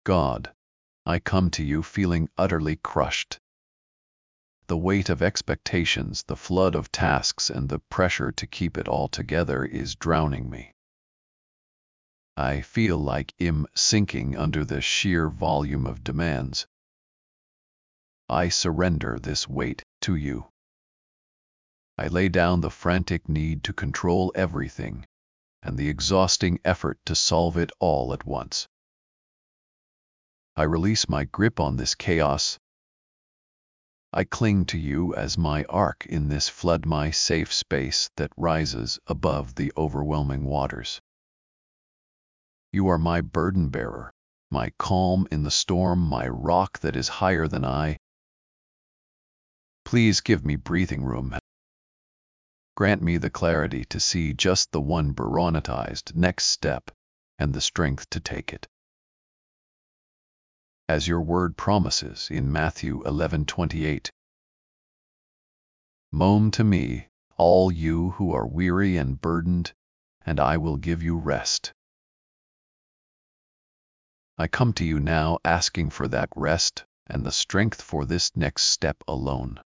God, I come to you feeling utterly crushed. The weight of expectations, the flood of tasks, and the pressure to keep it all together is drowning me. I feel like I'm sinking under the sheer volume of demands. I surrender this weight to you. I lay down the frantic need to control everything and the exhausting effort to solve it all at once. I release my grip on this chaos. I cling to you as my ark in this flood, my safe space that rises above the overwhelming waters. You are my burden bearer, my calm in the storm, my rock that is higher than I. Please give me breathing room. Grant me the clarity to see just the one baronetized next step and the strength to take it. As your word promises in Matthew 11:28, "Moan to me, all you who are weary and burdened, and I will give you rest." I come to you now asking for that rest and the strength for this next step alone.